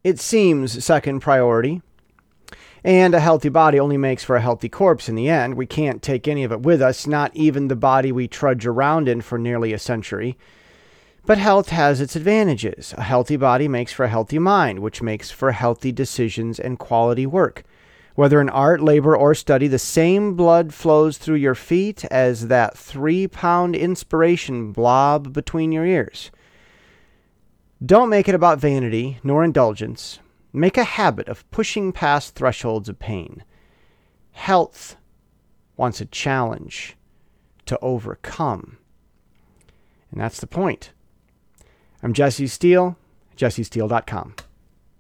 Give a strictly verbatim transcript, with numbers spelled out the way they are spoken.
it seems second priority. And a healthy body only makes for a healthy corpse in the end. We can't take any of it with us, not even the body we trudge around in for nearly a century. But health has its advantages. A healthy body makes for a healthy mind, which makes for healthy decisions and quality work. Whether in art, labor, or study, the same blood flows through your feet as that three-pound inspiration blob between your ears. Don't make it about vanity nor indulgence. Make a habit of pushing past thresholds of pain. Health wants a challenge to overcome. And that's the point. I'm Jesse Steele, jesse steele dot com.